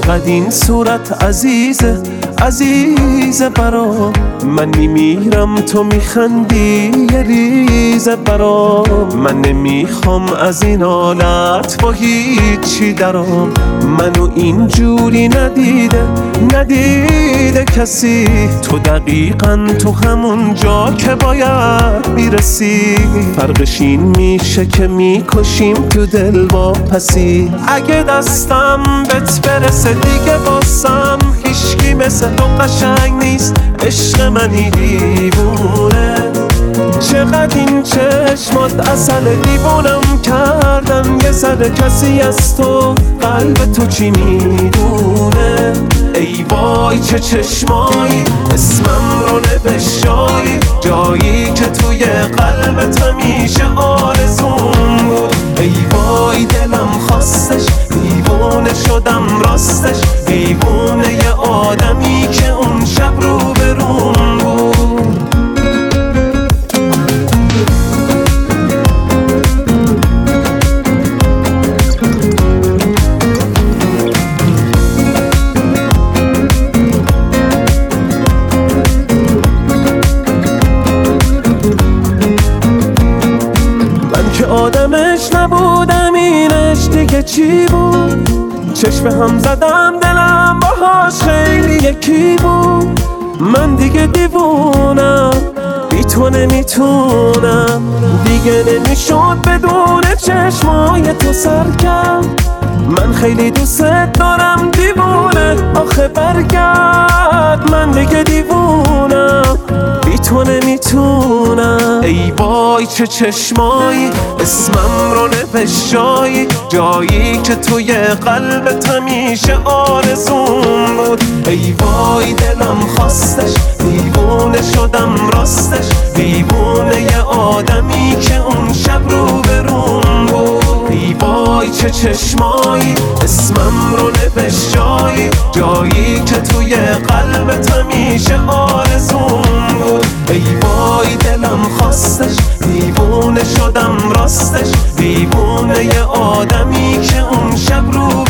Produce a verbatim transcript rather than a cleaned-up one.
چقدر این صورت عزیزه عزیزه برام. من میمیرم تو میخندی یه ریزه برام. من نمیخوام از این حالت با هیچی درام. منو اینجوری ندیده ندیده کسی. تو دقیقاً تو همون جا که باید میرسی. فرقش این میشه که میکشیم تو دل با پسی. اگه دستم بهت برسه دیگه واسم هیچکی مثل تو قشنگ نیست. عشق منی دیوونه. چقدر این چشمات عسل دیوونم کردن. یه ذره کسی از تو قلب تو چی میدونه. ای وای چه چشمایی اسمم رو نوشایی. جایی که توی قلبت همیشه آرزون بود. ای وای دلم خواستش دیوونه شدم راستش. دیوونه یه آدمی که اون شب رو برون بود. آدمش نبودم اینش دیگه چی بود. چشم هم زدم دلم باهاش خیلی یکی بود. من دیگه دیوونم بی تو نمیتونم. دیگه نمیشد بدون چشمای تو سرکم. من خیلی دوست دارم دیوونه آخه برگرد. من دیگه دیوونم بی تو نمیتونم. ای وای چه چشمایی اسمم رو نوشایی. جایی که توی قلبت همیشه آرزون بود. ای وای دلم خواستش دیوونه شدم راستش. دیوونه یه آدمی که اون شب رو برون بود. ای وای چه چشمایی اسمم رو نوشایی. جایی که توی قلبت همیشه آرزون بود. ای وای دلم خواستش دیوونه شدم راستش. دیوونه یه آدمی که اون شب رو